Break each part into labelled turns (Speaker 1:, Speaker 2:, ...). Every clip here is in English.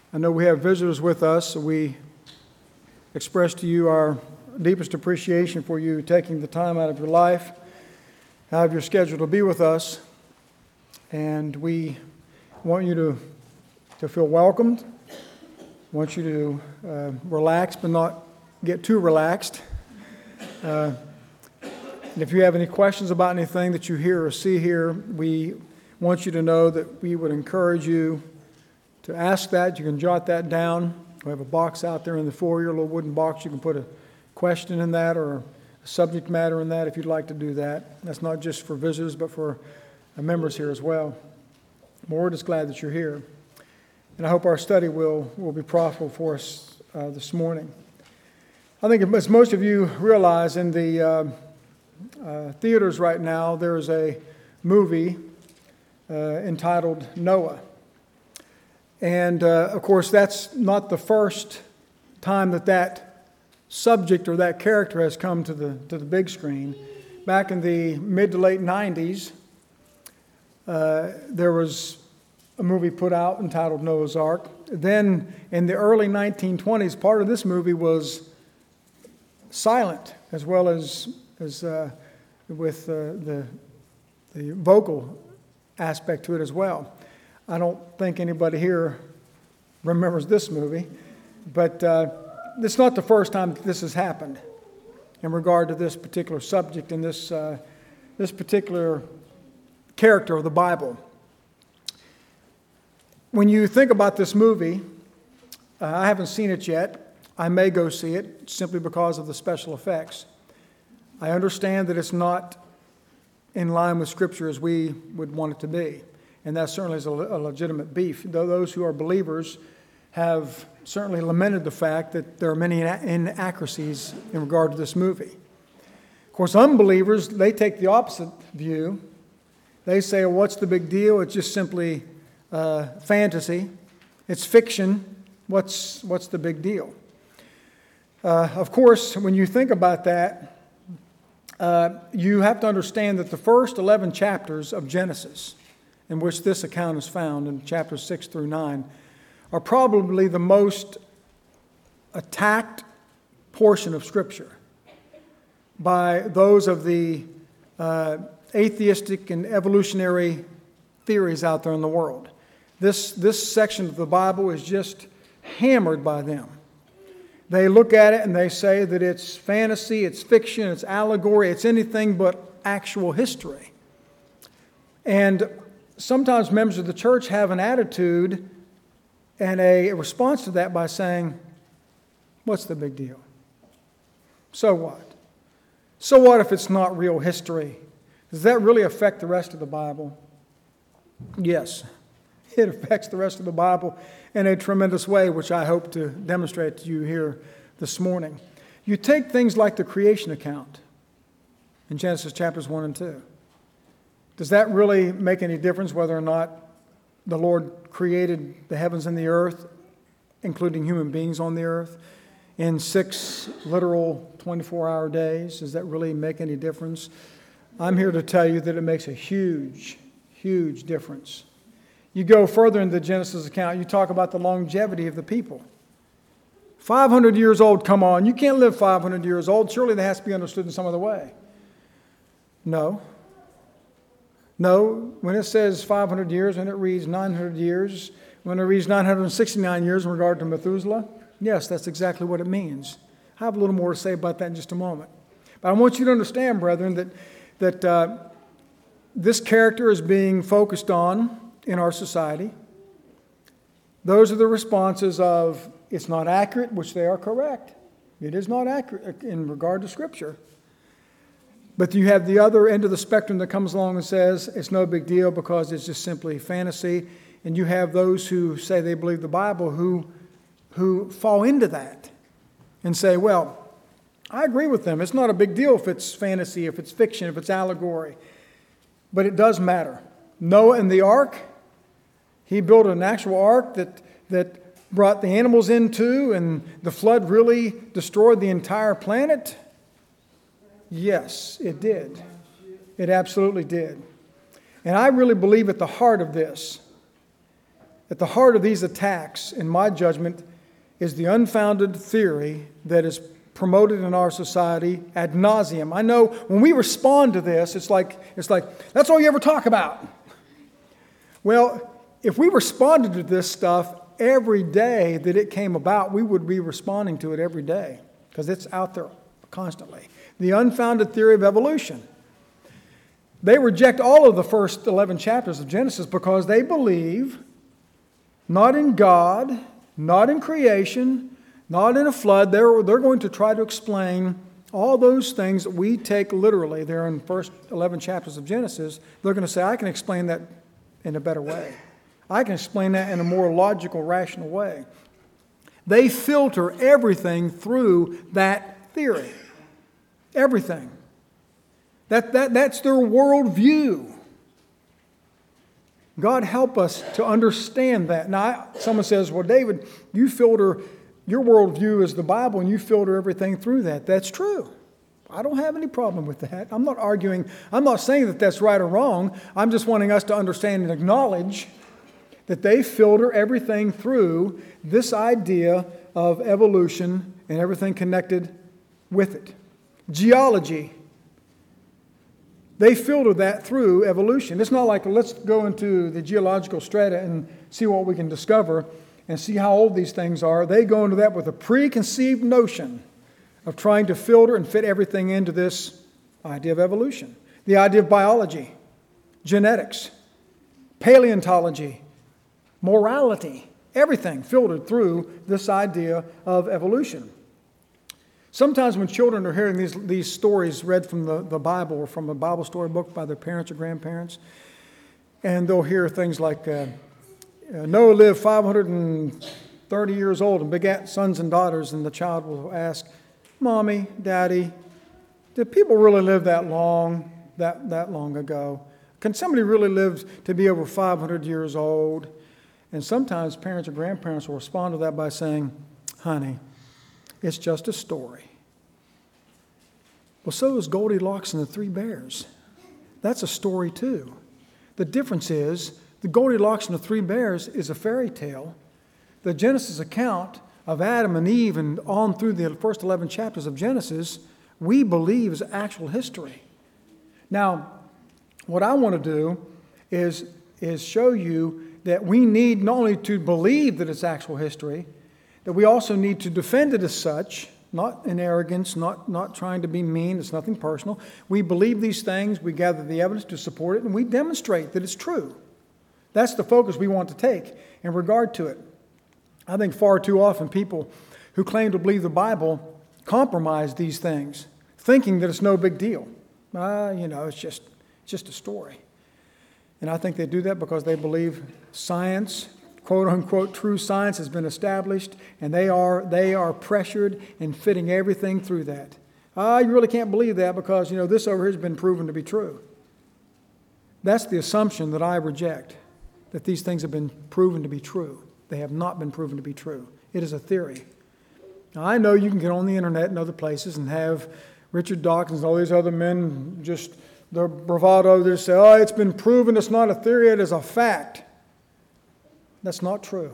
Speaker 1: I know we have visitors with us, so we express to you our deepest appreciation for you taking the time out of your life, out of your schedule to be with us. And we want you to feel welcomed, want you to relax but not get too relaxed. And if you have any questions about anything that you hear or see here, we want you to know that we would encourage you to ask that. You can jot that down. We have a box out there in the foyer, a little wooden box. You can put a question in that or a subject matter in that if you'd like to do that. That's not just for visitors, but for members here as well. We're just glad that you're here. And I hope our study will be profitable for us this morning. I think as most of you realize, in the theaters right now, there is a movie entitled Noah. And, of course, that's not the first time that subject or that character has come to the big screen. Back in the mid to late 90s, there was a movie put out entitled Noah's Ark. Then, in the early 1920s, part of this movie was silent, as well as with the vocal aspect to it as well. I don't think anybody here remembers this movie, but it's not the first time this has happened in regard to this particular subject and this particular character of the Bible. When you think about this movie, I haven't seen it yet. I may go see it simply because of the special effects. I understand that it's not in line with Scripture as we would want it to be. And that certainly is a legitimate beef. Though those who are believers have certainly lamented the fact that there are many inaccuracies in regard to this movie. Of course, unbelievers, they take the opposite view. They say, well, what's the big deal? It's just simply fantasy. It's fiction. What's the big deal? Of course, when you think about that, you have to understand that the first 11 chapters of Genesis, in which this account is found, in chapters 6 through 9, are probably the most attacked portion of Scripture by those of the atheistic and evolutionary theories out there in the world. This section of the Bible is just hammered by them. They look at it and they say that it's fantasy, it's fiction, it's allegory, it's anything but actual history. And sometimes members of the church have an attitude and a response to that by saying, what's the big deal? So what? So what if it's not real history? Does that really affect the rest of the Bible? Yes, it affects the rest of the Bible in a tremendous way, which I hope to demonstrate to you here this morning. You take things like the creation account in Genesis chapters 1 and 2. Does that really make any difference whether or not the Lord created the heavens and the earth, including human beings on the earth, in 6 literal 24-hour days? Does that really make any difference? I'm here to tell you that it makes a huge, huge difference. You go further in the Genesis account, you talk about the longevity of the people. 500 years old, come on. You can't live 500 years old. Surely that has to be understood in some other way. No, when it says 500 years, when it reads 900 years, when it reads 969 years in regard to Methuselah, yes, that's exactly what it means. I have a little more to say about that in just a moment. But I want you to understand, brethren, that this character is being focused on in our society. Those are the responses of, it's not accurate, which they are correct. It is not accurate in regard to Scripture. But you have the other end of the spectrum that comes along and says it's no big deal because it's just simply fantasy. And you have those who say they believe the Bible who fall into that and say, well, I agree with them. It's not a big deal if it's fantasy, if it's fiction, if it's allegory. But it does matter. Noah and the ark, he built an actual ark that brought the animals into, and the flood really destroyed the entire planet. Yes, it did. It absolutely did. And I really believe at the heart of this At the heart of these attacks, in my judgment, is the unfounded theory that is promoted in our society ad nauseum. I know when we respond to this, it's like that's all you ever talk about. Well, if we responded to this stuff every day that it came about, we would be responding to it every day because it's out there constantly. The unfounded theory of evolution. They reject all of the first 11 chapters of Genesis because they believe not in God, not in creation, not in a flood. They're going to try to explain all those things that we take literally. They're in the first 11 chapters of Genesis. They're going to say, I can explain that in a better way. I can explain that in a more logical, rational way. They filter everything through that theory. Everything. That's their worldview. God help us to understand that. Now, someone says, well, David, you filter, your worldview is the Bible and you filter everything through that. That's true. I don't have any problem with that. I'm not arguing. I'm not saying that that's right or wrong. I'm just wanting us to understand and acknowledge that they filter everything through this idea of evolution and everything connected with it. Geology. They filter that through evolution. It's not like, let's go into the geological strata and see what we can discover and see how old these things are. They go into that with a preconceived notion of trying to filter and fit everything into this idea of evolution. The idea of biology, genetics, paleontology, morality, everything filtered through this idea of evolution. Sometimes when children are hearing these stories read from the Bible or from a Bible story book by their parents or grandparents, and they'll hear things like, Noah lived 530 years old and begat sons and daughters, and the child will ask, Mommy, Daddy, did people really live that long ago? Can somebody really live to be over 500 years old? And sometimes parents or grandparents will respond to that by saying, honey, it's just a story. Well, so is Goldilocks and the Three Bears. That's a story too. The difference is the Goldilocks and the Three Bears is a fairy tale. The Genesis account of Adam and Eve and on through the first 11 chapters of Genesis, we believe is actual history. Now, what I want to do is show you that we need not only to believe that it's actual history, that we also need to defend it as such, not in arrogance, not trying to be mean. It's nothing personal. We believe these things, we gather the evidence to support it, and we demonstrate that it's true. That's the focus we want to take in regard to it. I think far too often people who claim to believe the Bible compromise these things, thinking that it's no big deal. It's just a story. And I think they do that because they believe science, quote unquote, true science has been established, and they are pressured in fitting everything through that. You really can't believe that because, this over here has been proven to be true. That's the assumption that I reject, that these things have been proven to be true. They have not been proven to be true. It is a theory. Now, I know you can get on the internet and other places and have Richard Dawkins and all these other men just their bravado, they say, it's been proven, it's not a theory, it is a fact. That's not true.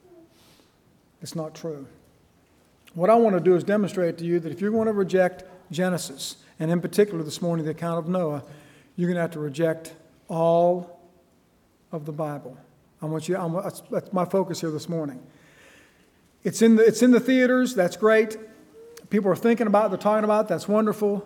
Speaker 1: It's not true. What I want to do is demonstrate to you that if you're going to reject Genesis, and in particular this morning the account of Noah, you're going to have to reject all of the Bible. That's my focus here this morning. It's in the theaters, that's great. People are thinking about it, they're talking about it, that's wonderful.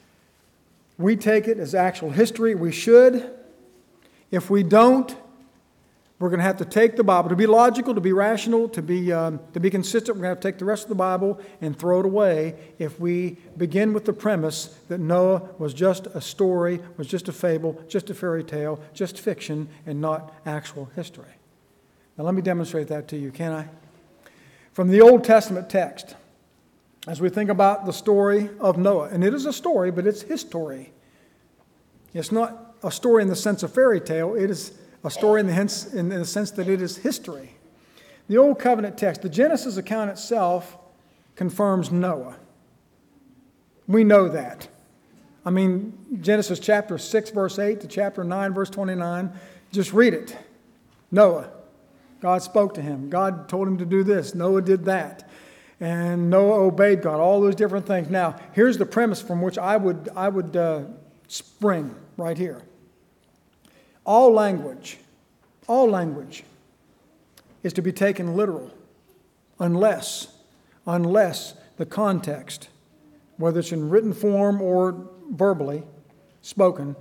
Speaker 1: We take it as actual history. We should. If we don't, we're going to have to take the Bible. To be logical, to be rational, to be consistent, we're going to have to take the rest of the Bible and throw it away if we begin with the premise that Noah was just a story, was just a fable, just a fairy tale, just fiction, and not actual history. Now let me demonstrate that to you, can I? From the Old Testament text, as we think about the story of Noah. And it is a story, but it's his story. It's not a story in the sense of fairy tale. It is a story in the sense that it is history. The Old Covenant text, the Genesis account itself confirms Noah. We know that. Genesis chapter 6, verse 8 to chapter 9, verse 29. Just read it. Noah. God spoke to him. God told him to do this. Noah did that. And Noah obeyed God, all those different things. Now, here's the premise from which I would spring right here. All language is to be taken literal unless the context, whether it's in written form or verbally spoken,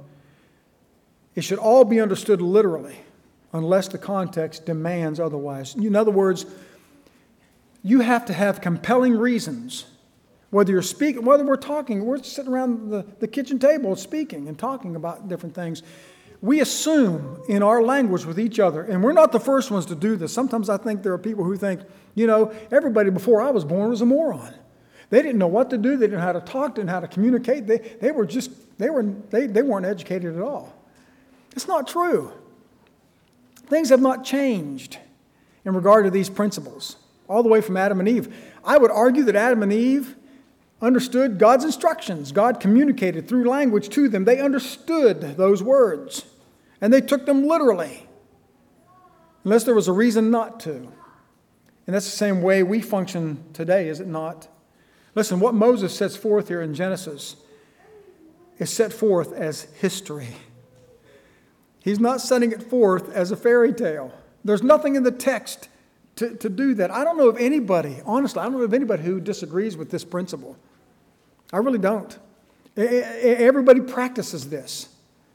Speaker 1: it should all be understood literally unless the context demands otherwise. In other words, you have to have compelling reasons. Whether you're speaking, whether we're talking, we're sitting around the kitchen table speaking and talking about different things. We assume in our language with each other, and we're not the first ones to do this. Sometimes I think there are people who think, everybody before I was born was a moron. They didn't know what to do. They didn't know how to talk, didn't know how to communicate. They weren't educated at all. It's not true. Things have not changed in regard to these principles, all the way from Adam and Eve. I would argue that Adam and Eve understood God's instructions. God communicated through language to them. They understood those words, and they took them literally, unless there was a reason not to. And that's the same way we function today, is it not? Listen, what Moses sets forth here in Genesis is set forth as history. He's not setting it forth as a fairy tale. There's nothing in the text to do that. I don't know of anybody, honestly, I don't know of anybody who disagrees with this principle. I really don't. Everybody practices this.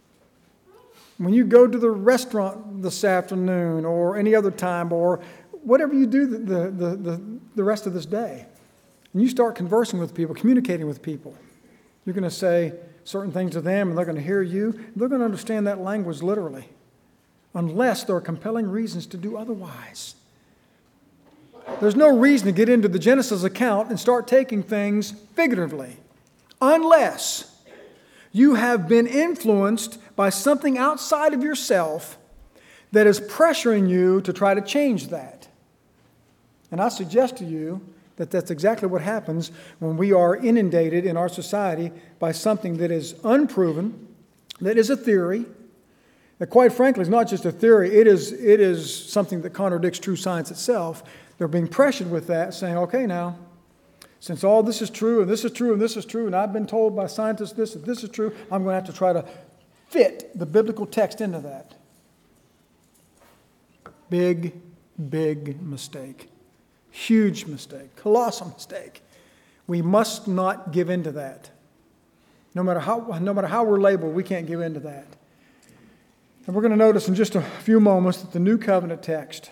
Speaker 1: When you go to the restaurant this afternoon or any other time or whatever you do the rest of this day, and you start conversing with people, communicating with people, you're going to say certain things to them and they're going to hear you. They're going to understand that language literally, unless there are compelling reasons to do otherwise. There's no reason to get into the Genesis account and start taking things figuratively, unless you have been influenced by something outside of yourself that is pressuring you to try to change that. And I suggest to you that that's exactly what happens when we are inundated in our society by something that is unproven, that is a theory, that quite frankly is not just a theory, it is something that contradicts true science itself. They're being pressured with that, saying, okay, now, since all this is true, and this is true, and this is true, and I've been told by scientists this is true, I'm going to have to try to fit the biblical text into that. Big mistake. Huge mistake. Colossal mistake. We must not give in to that. No matter how we're labeled, we can't give in to that. And we're going to notice in just a few moments that the New Covenant text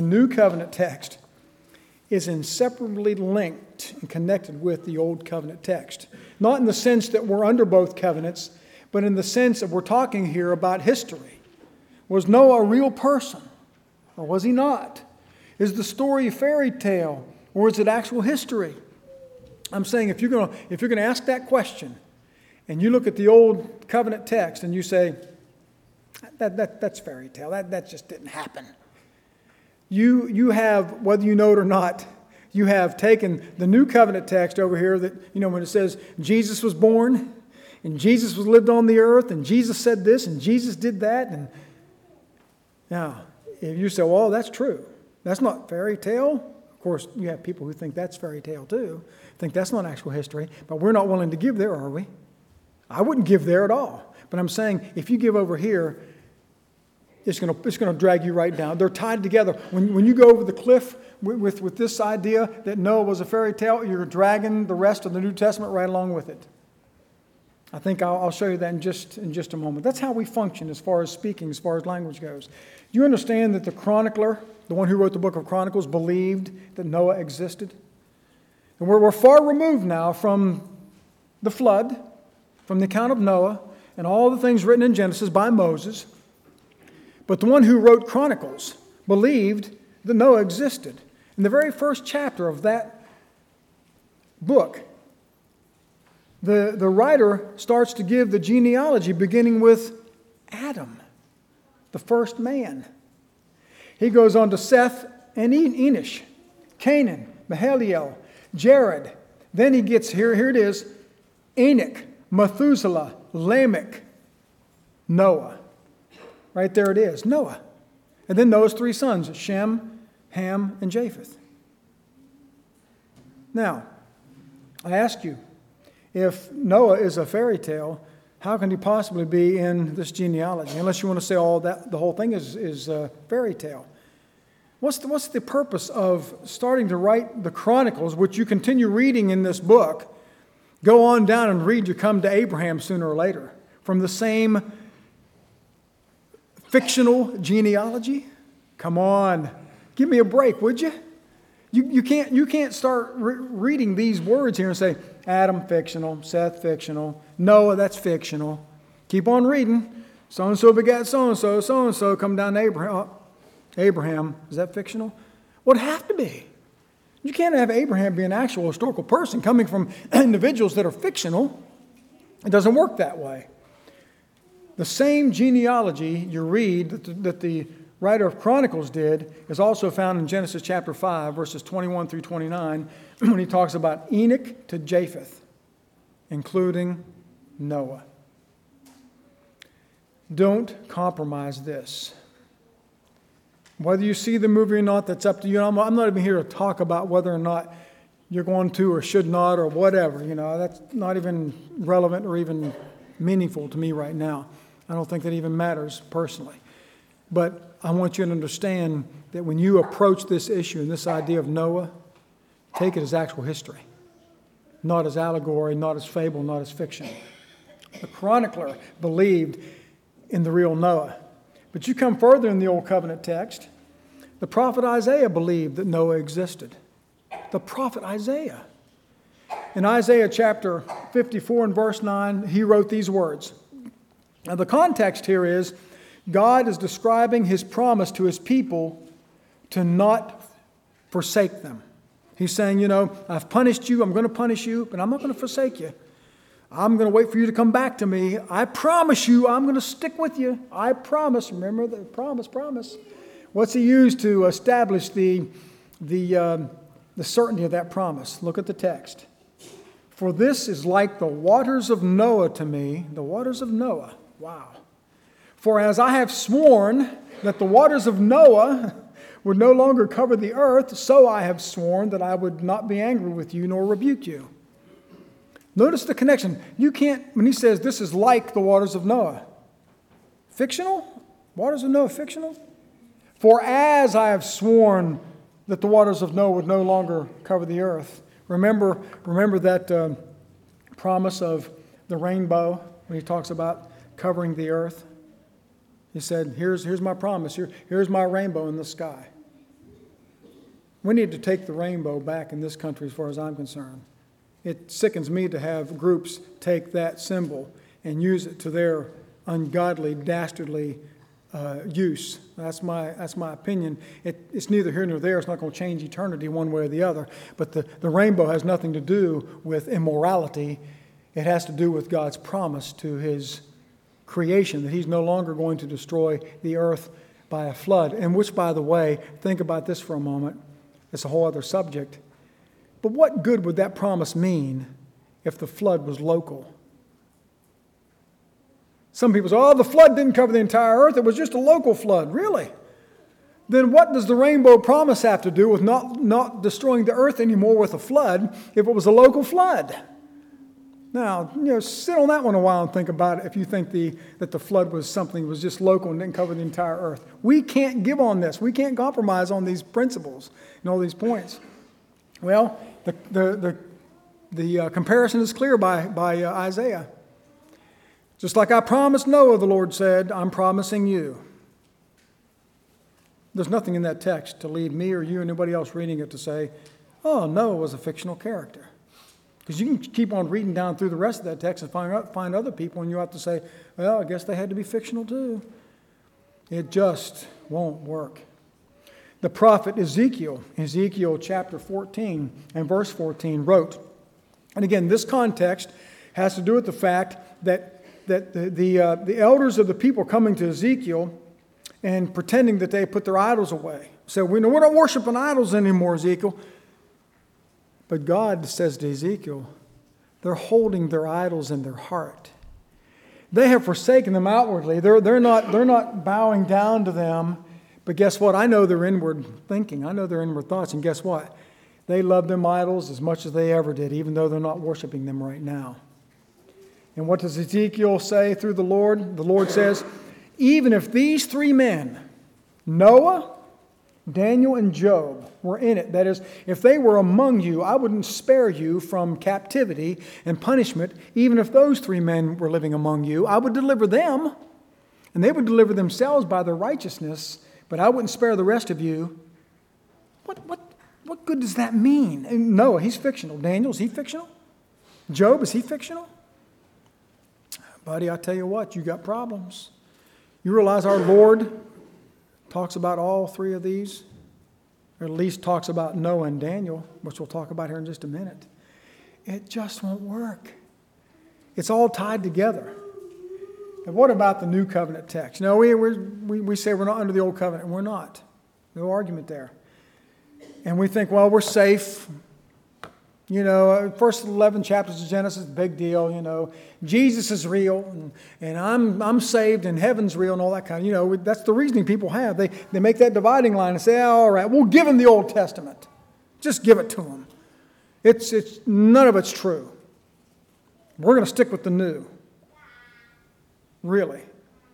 Speaker 1: is inseparably linked and connected with the Old Covenant text. Not in the sense that we're under both covenants, but in the sense that we're talking here about history. Was Noah a real person, or was he not? Is the story a fairy tale, or is it actual history? I'm saying if you're going to ask that question, and you look at the Old Covenant text and you say, that's fairy tale, that just didn't happen. You have, whether you know it or not, you have taken the New Covenant text over here that, when it says Jesus was born, and Jesus was lived on the earth, and Jesus said this, and Jesus did that. And now, if you say, well, that's true. That's not fairy tale. Of course, you have people who think that's fairy tale too, think that's not actual history, but we're not willing to give there, are we? I wouldn't give there at all. But I'm saying, if you give over here, it's going to drag you right down. They're tied together. When you go over the cliff with this idea that Noah was a fairy tale, you're dragging the rest of the New Testament right along with it. I think I'll show you that in just a moment. That's how we function as far as speaking, as far as language goes. Do you understand that the chronicler, the one who wrote the book of Chronicles, believed that Noah existed? And we're far removed now from the flood, from the account of Noah, and all the things written in Genesis by Moses. But the one who wrote Chronicles believed that Noah existed. In the very first chapter of that book, the writer starts to give the genealogy beginning with Adam, the first man. He goes on to Seth and Enosh, Canaan, Mahalalel, Jared. Then he gets, here it is, Enoch, Methuselah, Lamech, Noah. Right there it is, Noah. And then those three sons, Shem, Ham, and Japheth. Now, I ask you, if Noah is a fairy tale, how can he possibly be in this genealogy? Unless you want to say all that the whole thing is a fairy tale. What's the purpose of starting to write the Chronicles, which you continue reading in this book? Go on down and read, you come to Abraham sooner or later. From the same fictional genealogy? Come on, give me a break, would you? You can't start reading these words here and say, Adam, fictional, Seth, fictional, Noah, that's fictional. Keep on reading. So-and-so begat so-and-so, so-and-so, come down to Abraham. Oh, Abraham, is that fictional? Would have to be. You can't have Abraham be an actual historical person coming from individuals that are fictional. It doesn't work that way. The same genealogy you read that the writer of Chronicles did is also found in Genesis chapter 5, verses 21 through 29, when he talks about Enoch to Japheth, including Noah. Don't compromise this. Whether you see the movie or not, that's up to you. I'm not even here to talk about whether or not you're going to or should not or whatever. That's not even relevant or even meaningful to me right now. I don't think that even matters personally. But I want you to understand that when you approach this issue and this idea of Noah, take it as actual history, not as allegory, not as fable, not as fiction. The chronicler believed in the real Noah. But you come further in the Old Covenant text, the prophet Isaiah believed that Noah existed. The prophet Isaiah. In Isaiah chapter 54 and verse 9, he wrote these words. Now the context here is God is describing his promise to his people to not forsake them. He's saying, I've punished you, I'm going to punish you, but I'm not going to forsake you. I'm going to wait for you to come back to me. I promise you, I'm going to stick with you. I promise. Remember the promise. What's he used to establish the certainty of that promise? Look at the text. For this is like the waters of Noah to me. The waters of Noah. Wow. For as I have sworn that the waters of Noah would no longer cover the earth, so I have sworn that I would not be angry with you nor rebuke you. Notice the connection. You can't, when he says this is like the waters of Noah. Fictional? Waters of Noah, fictional? For as I have sworn that the waters of Noah would no longer cover the earth. Remember that promise of the rainbow when he talks about covering the earth? He said, here's my promise. Here's my rainbow in the sky. We need to take the rainbow back in this country as far as I'm concerned. It sickens me to have groups take that symbol and use it to their ungodly, dastardly use. That's my opinion. It's neither here nor there. It's not going to change eternity one way or the other. But the rainbow has nothing to do with immorality. It has to do with God's promise to his creation, that he's no longer going to destroy the earth by a flood. And which, by the way, think about this for a moment. It's a whole other subject. But what good would that promise mean if the flood was local? Some people say, the flood didn't cover the entire earth. It was just a local flood. Really? Then what does the rainbow promise have to do with not destroying the earth anymore with a flood if it was a local flood? Now, sit on that one a while and think about it if you think that the flood was something that was just local and didn't cover the entire earth. We can't give on this. We can't compromise on these principles and all these points. Well, the comparison is clear by Isaiah. Just like I promised Noah, the Lord said, I'm promising you. There's nothing in that text to lead me or you or anybody else reading it to say, Noah was a fictional character. Because you can keep on reading down through the rest of that text and find other people, and you have to say, well, I guess they had to be fictional too. It just won't work. The prophet Ezekiel chapter 14 and verse 14 wrote, and again, this context has to do with the fact that the elders of the people coming to Ezekiel and pretending that they put their idols away. So we're not worshiping idols anymore, Ezekiel. But God says to Ezekiel, they're holding their idols in their heart. They have forsaken them outwardly. They're not bowing down to them, But guess what? I know their inward thinking. I know their inward thoughts. And guess what? They love them idols as much as they ever did, even though they're not worshiping them right now. And what does Ezekiel say through the Lord? The Lord says, even if these three men, Noah, Daniel, and Job, were in it, that is, if they were among you, I wouldn't spare you from captivity and punishment. Even if those three men were living among you, I would deliver them, and they would deliver themselves by their righteousness, but I wouldn't spare the rest of you. What good does that mean? And Noah, he's fictional. Daniel, is he fictional? Job, is he fictional? Buddy, I tell you what, you got problems. You realize our Lord talks about all three of these, or at least talks about Noah and Daniel, which we'll talk about here in just a minute. It just won't work. It's all tied together. And what about the New Covenant text? No, we say we're not under the Old Covenant, and we're not. No argument there. And we think, well, we're safe. You know, first 11 chapters of Genesis, big deal, you know. Jesus is real, and I'm saved, and heaven's real, and all that kind of, you know, that's the reasoning people have. They make that dividing line and say, all right, we'll give them the Old Testament. Just give it to them. It's none of it's true. We're going to stick with the new. Really.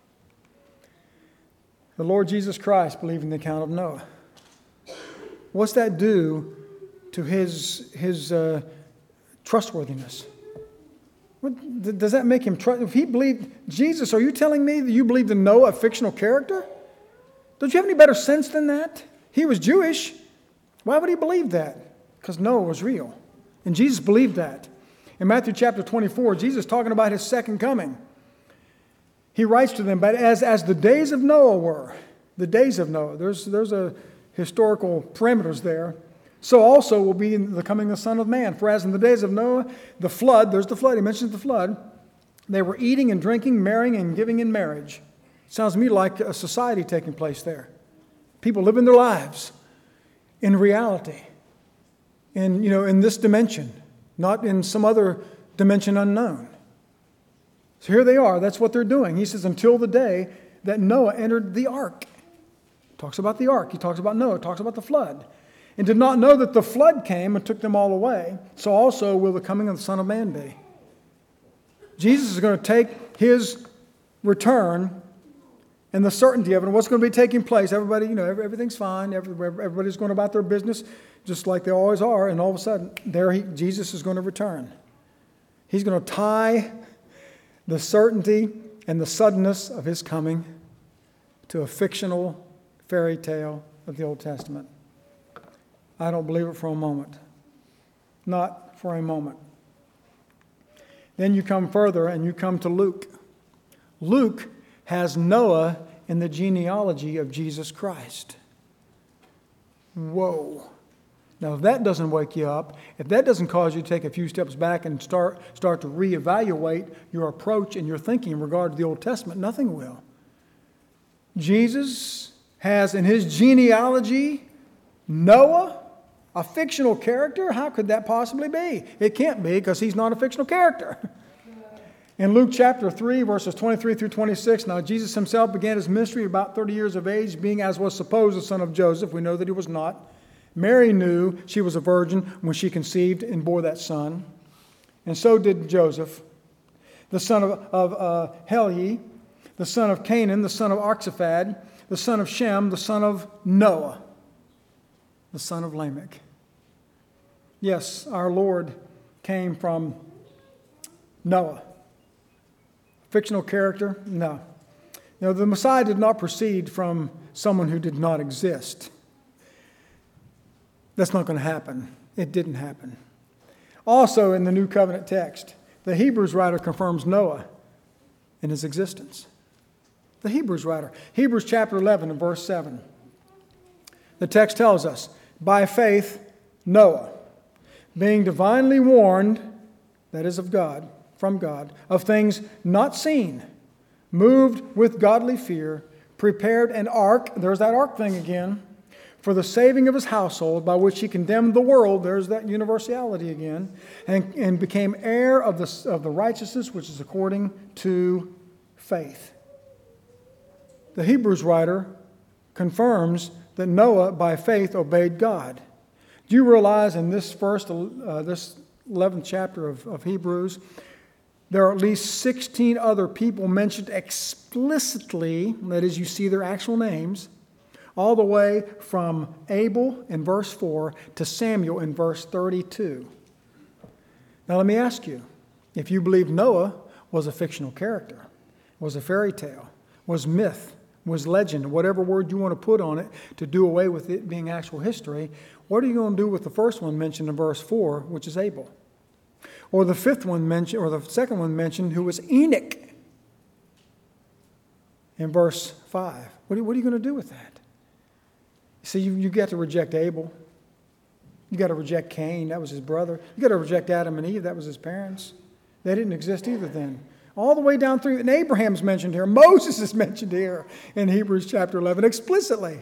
Speaker 1: The Lord Jesus Christ believed in the account of Noah. What's that do to his trustworthiness? Does that make him trust? If he believed Jesus, are you telling me that you believed in Noah, a fictional character? Don't you have any better sense than that? He was Jewish. Why would he believe that? Because Noah was real. And Jesus believed that. In Matthew chapter 24, Jesus talking about his second coming. He writes to them, but as the days of Noah were, the days of Noah, there's a historical parameters there. So also will be in the coming of the Son of Man. For as in the days of Noah, the flood, there's the flood, he mentions the flood, they were eating and drinking, marrying and giving in marriage. Sounds to me like a society taking place there. People living their lives in reality, in this dimension, not in some other dimension unknown. So here they are, that's what they're doing. He says, until the day that Noah entered the ark. Talks about the ark. He talks about Noah. Talks about the flood. And did not know that the flood came and took them all away. So also will the coming of the Son of Man be. Jesus is going to take his return and the certainty of it and what's going to be taking place. Everybody, everything's fine. Everybody's going about their business just like they always are. And all of a sudden, Jesus is going to return. He's going to tie the certainty and the suddenness of his coming to a fictional fairy tale of the Old Testament. I don't believe it for a moment. Not for a moment. Then you come further and you come to Luke. Luke has Noah in the genealogy of Jesus Christ. Whoa. Now, if that doesn't wake you up, if that doesn't cause you to take a few steps back and start to reevaluate your approach and your thinking in regard to the Old Testament, nothing will. Jesus has in his genealogy Noah, a fictional character. How could that possibly be? It can't be because he's not a fictional character. In Luke chapter 3, verses 23 through 26, now Jesus himself began his ministry about 30 years of age, being as was supposed the son of Joseph. We know that he was not. Mary knew she was a virgin when she conceived and bore that son. And so did Joseph, the son of Heli, the son of Canaan, the son of Arphaxad, the son of Shem, the son of Noah, the son of Lamech. Yes, our Lord came from Noah. Fictional character? No. No, the Messiah did not proceed from someone who did not exist. That's not going to happen. It didn't happen. Also in the New Covenant text, the Hebrews writer confirms Noah in his existence. The Hebrews writer. Hebrews chapter 11 and verse 7. The text tells us, by faith, Noah, being divinely warned, that is of God, from God, of things not seen, moved with godly fear, prepared an ark, there's that ark thing again, for the saving of his household, by which he condemned the world, there's that universality again, and became heir of the righteousness which is according to faith. The Hebrews writer confirms that Noah, by faith, obeyed God. Do you realize in this this 11th chapter of Hebrews, there are at least 16 other people mentioned explicitly, that is, you see their actual names, all the way from Abel in verse 4 to Samuel in verse 32. Now let me ask you, if you believe Noah was a fictional character, was a fairy tale, was myth, was legend, whatever word you want to put on it to do away with it being actual history, what are you going to do with the first one mentioned in verse 4, which is Abel? Or the fifth one mentioned, or the second one mentioned, who was Enoch in verse 5. What are you going to do with that? See, you got to reject Abel. You got to reject Cain. That was his brother. You got to reject Adam and Eve. That was his parents. They didn't exist either then. All the way down through, and Abraham's mentioned here. Moses is mentioned here in Hebrews chapter 11 explicitly.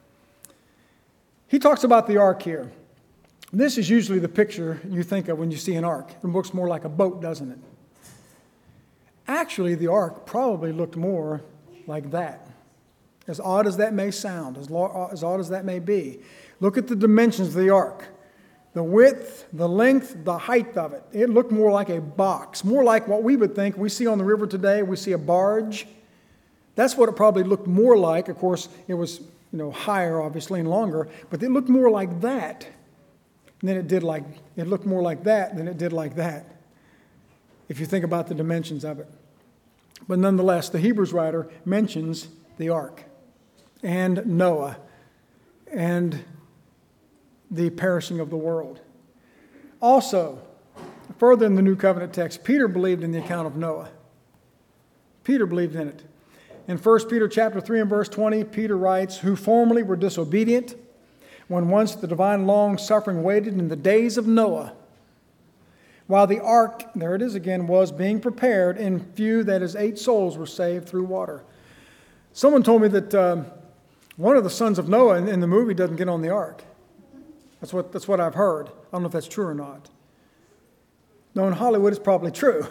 Speaker 1: He talks about the ark here. This is usually the picture you think of when you see an ark. It looks more like a boat, doesn't it? Actually, the ark probably looked more like that. As odd as that may sound, as odd as that may be. Look at the dimensions of the ark. The width, the length, the height of it. It looked more like a box, more like what we would think we see on the river today. We see a barge. That's what it probably looked more like. Of course, it was higher, obviously, and longer, but it looked more like that than it looked more like that than it did like that, if you think about the dimensions of it. But nonetheless, the Hebrews writer mentions the ark and Noah and the perishing of the world. Also, further in the New Covenant text, Peter believed in the account of Noah. Peter believed in it. In 1 Peter chapter 3 and verse 20, Peter writes, "Who formerly were disobedient, when once the divine long-suffering waited in the days of Noah, while the ark," there it is again, "was being prepared, in few, that is, 8 souls were saved through water." Someone told me that one of the sons of Noah in the movie doesn't get on the ark. That's what I've heard. I don't know if that's true or not. No, in Hollywood it's probably true.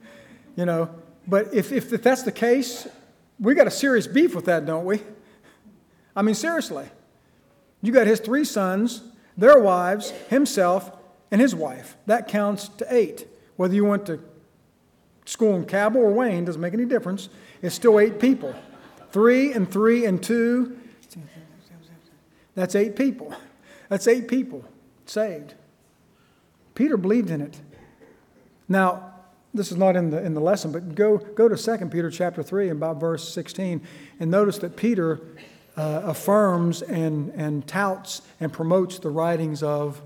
Speaker 1: But if that's the case, we got a serious beef with that, don't we? I mean, seriously. You got his 3 sons, their wives, himself, and his wife. That counts to 8. Whether you went to school in Cabell or Wayne, doesn't make any difference. It's still 8 people. 3 and 3 and 2, that's 8 people. That's 8 people saved. Peter believed in it. Now, this is not in the lesson, but go to 2 Peter chapter 3 and about verse 16, and notice that Peter affirms and touts and promotes the writings of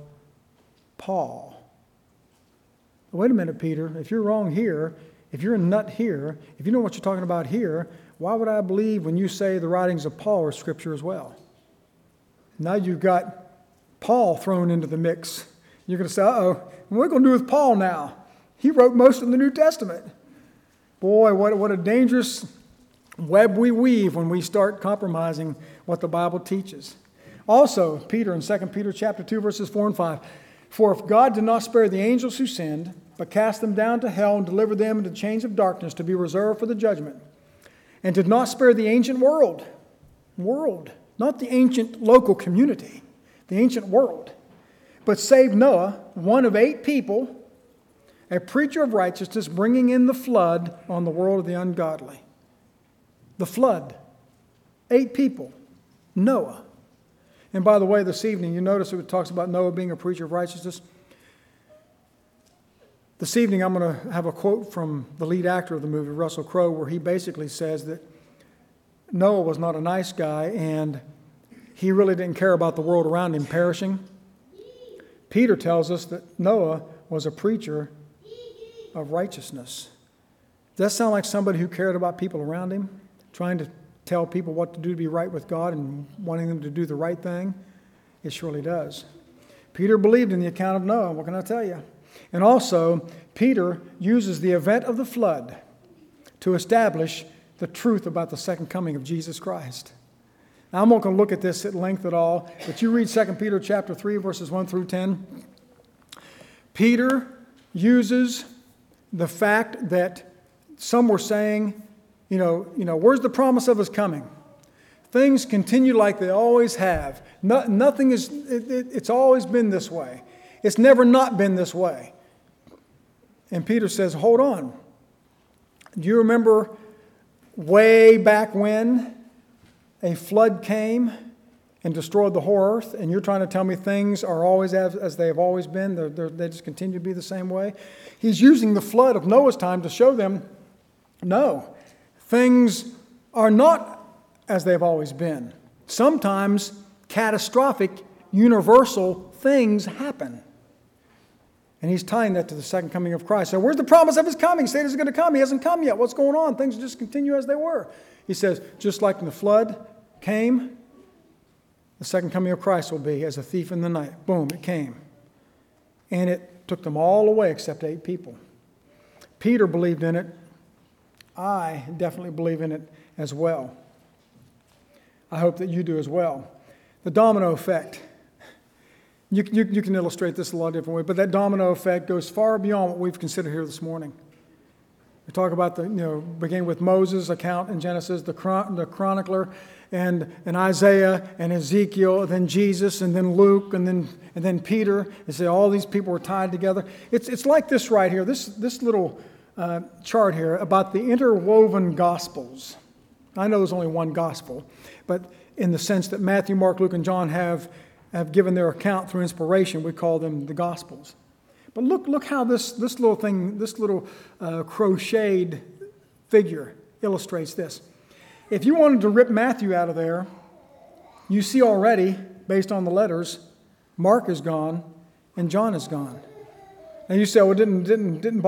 Speaker 1: Paul. Wait a minute, Peter. If you're wrong here, if you're a nut here, if you know what you're talking about here, why would I believe when you say the writings of Paul are Scripture as well? Now you've got Paul thrown into the mix. You're going to say, uh-oh, what are we going to do with Paul now? He wrote most of the New Testament. Boy, what a dangerous web we weave when we start compromising what the Bible teaches. Also, Peter in 2 Peter chapter 2, verses 4 and 5, "For if God did not spare the angels who sinned, but cast them down to hell and delivered them into the chains of darkness to be reserved for the judgment, and did not spare the ancient world, not the ancient local community, the ancient world, but saved Noah, one of 8 people, a preacher of righteousness, bringing in the flood on the world of the ungodly." The flood. 8 people. Noah. And by the way, this evening, you notice it talks about Noah being a preacher of righteousness. This evening, I'm going to have a quote from the lead actor of the movie, Russell Crowe, where he basically says that Noah was not a nice guy and he really didn't care about the world around him perishing. Peter tells us that Noah was a preacher of righteousness. Does that sound like somebody who cared about people around him, trying to tell people what to do to be right with God and wanting them to do the right thing? It surely does. Peter believed in the account of Noah. What can I tell you? And also, Peter uses the event of the flood to establish the truth about the second coming of Jesus Christ. Now, I'm not going to look at this at length at all, but you read 2 Peter chapter 3, verses 1 through 10. Peter uses the fact that some were saying, where's the promise of his coming? Things continue like they always have. Nothing is, it's always been this way. It's never not been this way. And Peter says, hold on. Do you remember way back when a flood came and destroyed the whole earth, and you're trying to tell me things are always as they have always been? They just continue to be the same way? He's using the flood of Noah's time to show them, no, things are not as they've always been. Sometimes catastrophic, universal things happen. And he's tying that to the second coming of Christ. So where's the promise of his coming? He said he's going to come. He hasn't come yet. What's going on? Things just continue as they were. He says, just like when the flood came, the second coming of Christ will be as a thief in the night. Boom, it came. And it took them all away except 8 people. Peter believed in it. I definitely believe in it as well. I hope that you do as well. The domino effect. You can illustrate this a lot of different ways, but that domino effect goes far beyond what we've considered here this morning. We talk about beginning with Moses' account in Genesis, the chronicler, and Isaiah and Ezekiel, then Jesus, and then Luke, and then Peter. And say all these people were tied together. It's like this right here, this little chart here about the interwoven Gospels. I know there's only one Gospel, but in the sense that Matthew, Mark, Luke, and John have given their account through inspiration, we call them the Gospels. But look how this little thing, this little crocheted figure illustrates this. If you wanted to rip Matthew out of there, you see already, based on the letters, Mark is gone and John is gone. And you say, well, it didn't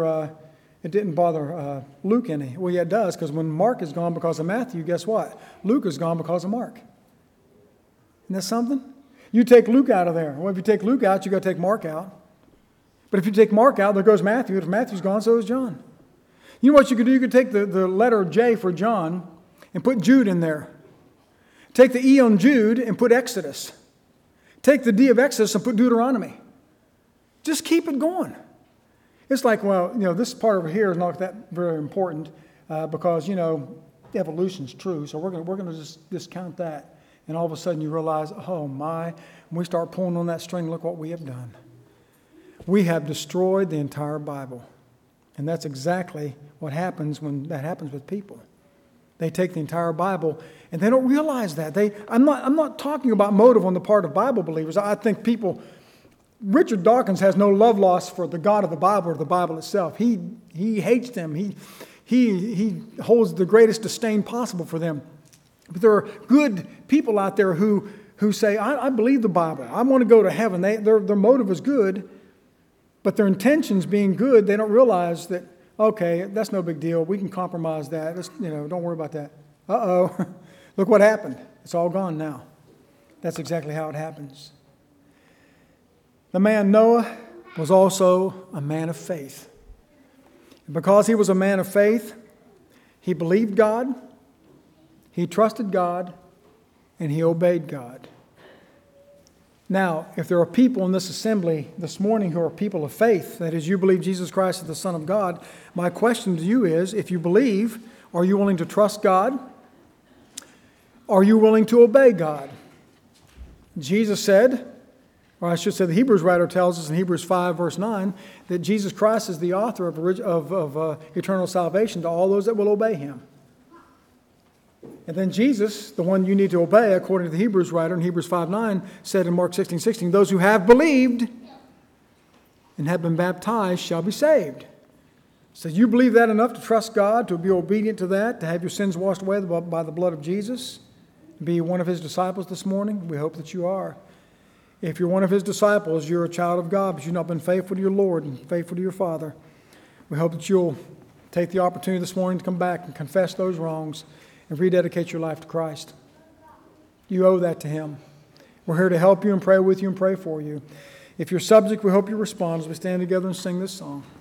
Speaker 1: bother Luke any. Well, yeah, it does, because when Mark is gone because of Matthew, guess what? Luke is gone because of Mark. Isn't that something? You take Luke out of there. Well, if you take Luke out, you've got to take Mark out. But if you take Mark out, there goes Matthew. If Matthew's gone, so is John. You know what you could do? You could take the letter J for John and put Jude in there. Take the E on Jude and put Exodus. Take the D of Exodus and put Deuteronomy. Just keep it going. It's like, well, this part over here is not that very important because, evolution's true, so we're going to just discount that. And all of a sudden you realize, oh my, when we start pulling on that string, look what we have done. We have destroyed the entire Bible. And that's exactly what happens when that happens with people. They take the entire Bible and they don't realize that. I'm not talking about motive on the part of Bible believers. I think Richard Dawkins has no love lost for the God of the Bible or the Bible itself. He hates them. He holds the greatest disdain possible for them. But there are good people out there who say, I believe the Bible. I want to go to heaven. Their motive is good, but their intentions being good, they don't realize that, okay, that's no big deal. We can compromise that. Don't worry about that. Uh-oh. Look what happened. It's all gone now. That's exactly how it happens. The man Noah was also a man of faith. And because he was a man of faith, he believed God, he trusted God, and he obeyed God. Now, if there are people in this assembly this morning who are people of faith, that is, you believe Jesus Christ is the Son of God, my question to you is, if you believe, are you willing to trust God? Are you willing to obey God? Jesus said, or I should say the Hebrews writer tells us in Hebrews 5, verse 9, that Jesus Christ is the author of eternal salvation to all those that will obey him. And then Jesus, the one you need to obey, according to the Hebrews writer in Hebrews 5:9, said in Mark 16:16, those who have believed and have been baptized shall be saved. So you believe that enough to trust God, to be obedient to that, to have your sins washed away by the blood of Jesus, be one of his disciples this morning? We hope that you are. If you're one of his disciples, you're a child of God, but you've not been faithful to your Lord and faithful to your Father. We hope that you'll take the opportunity this morning to come back and confess those wrongs and rededicate your life to Christ. You owe that to him. We're here to help you and pray with you and pray for you. If you're subject, we hope you respond as we stand together and sing this song.